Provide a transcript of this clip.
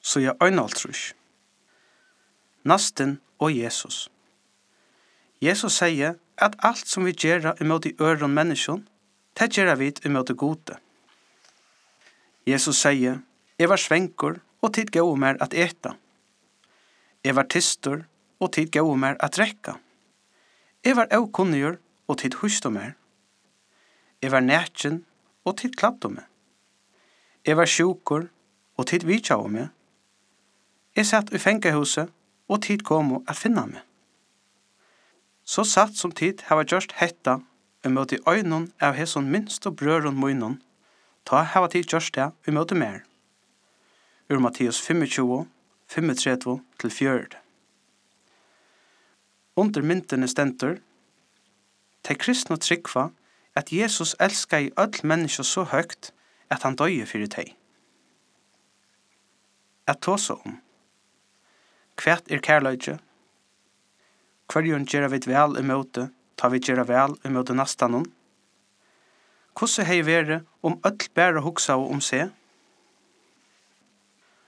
så jeg øynaltrus. Nasten og Jesus. Jesus sier at alt som vi gjør imot de øren mennesken, det gjør vi imot det gode. Jesus sier, jeg var svenker, og tid gav meg at eta. Jeg var tistor, og tid gav meg at drekka. Jeg var avkunnigur, og tid husto meg. Jeg var nætjen, og tid kladde meg. Jeg var sjukur, og tid vidtja av meg. Jeg satt i fengehuset, og tid kom at finna meg. Så satt som tid hava gjørst hetta, imot i øynene av hesson minst og brøren munnen, ta hava tid gjørst det imot mer. Ur Matteus 25, 35-4. Under myntene stendur, de kristne tryggva at Jesus elskar i öll mennesker så høgt at han døye fyrir teg. At tåsa om. Hvert kærløyge? Hverjon gjerra vi vel imot, ta vi gjerra vel imot nastanon? Hvordan hei vere om öll bæra hugsa om seg?